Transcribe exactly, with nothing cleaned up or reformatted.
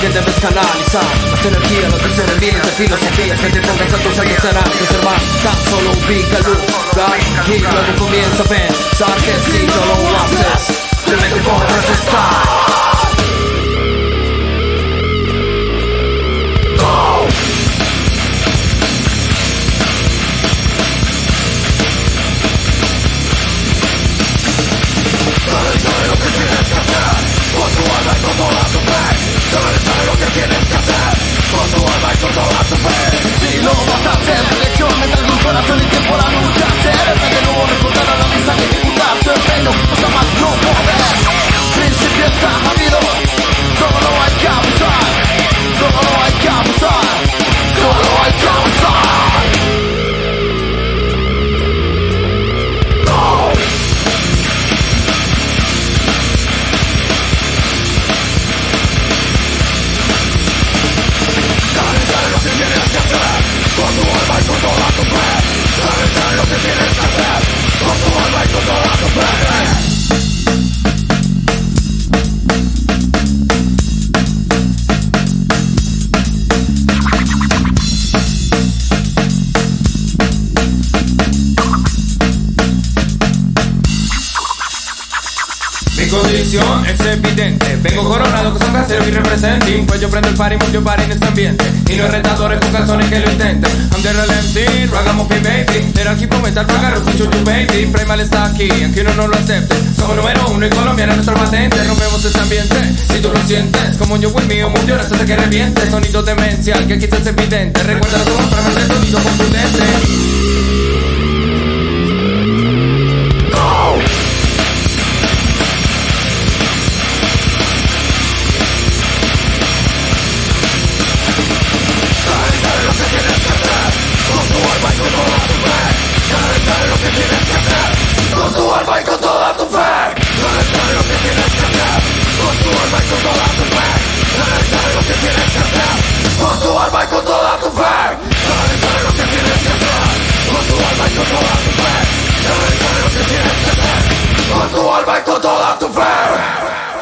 que debes canalizar. Las energías, los terceros líneas de filosofías que te pongas a tus años serán conservar. Tan solo ubica el lugar y luego comienza a pensar que si no lo haces, te metes por resistar. Si lo vas a hacer, elección, metal con corazón y tiempo la lucha. Hacer de nuevo recordar a la misa de dificultad. Terreno, cosa más no poder. Principio está habido. Solo hay que abusar. Solo hay que abusar. Solo hay que abusar. Mi condición es evidente. Vengo coronado con son casero y representing. Pues yo prendo el party, mucho party en este ambiente. Y no hay retadores con calzones que lo intenten. I'm the real M C, ragamuffin baby. Era aquí por metal, pagar escucho tu baby. Primal está aquí, aunque uno no lo acepte. Somos número uno y Colombia es nuestra patente. Rompemos este ambiente, si tú lo sientes. Como yo, el mío, muy lloras hasta que reviente. Sonido demencial, que aquí es evidente. Recuerda lo que vamos para meter sonido contundente. Con tu alma y con toda tu fe. Realizar lo que tienes que hacer. Con tu alma y con toda tu fe. Realizar lo que tienes que hacer. Con tu alma y con toda tu fe. Realizar lo que tienes que hacer. Con tu alma y con toda tu fe. Realizar lo que tienes que hacer. Con tu alma y con toda tu fe.